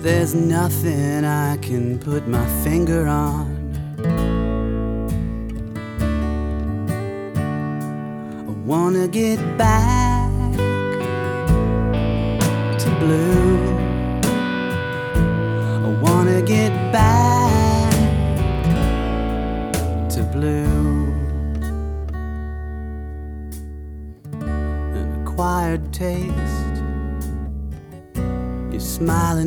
There's nothing I can put my finger on. I wanna get back to blue. I wanna get back to blue. An acquired taste. You're smiling